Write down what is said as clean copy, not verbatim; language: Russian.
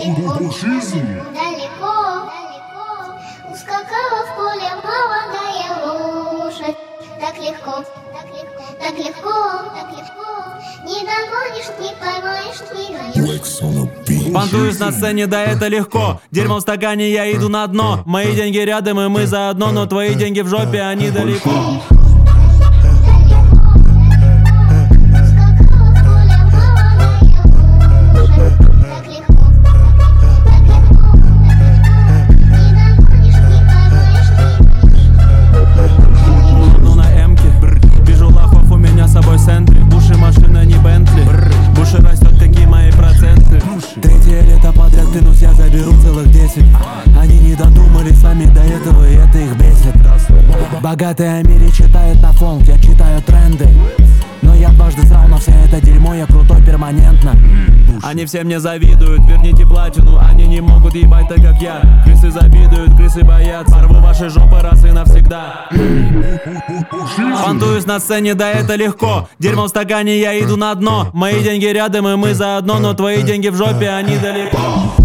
Пушизм. Далеко ускакала в поле молодая лошадь. Так легко, так легко, так легко, так легко. Не догонишь, не поймаешь, не даешь. Понтуюсь на сцене, да это легко. Дерьмо в стакане, я иду на дно. Мои деньги рядом, и мы заодно. Но твои деньги в жопе, они далеко. Клянусь, я заберу целых 10. Они не додумали сами до этого, и это их бесит. Богатые о мире читают на фонк, я читаю тренды. Но я дважды срал на все это дерьмо, я крутой перманентно. Они все мне завидуют, верните платину. Они не могут ебать так, как я. Крысы завидуют, крысы боятся. Порву ваши жопы раз и навсегда. Понтуюсь на сцене, да это легко. Дерьмо в стакане, я иду на дно. Мои деньги рядом, и мы заодно. Но твои деньги в жопе, они далеко.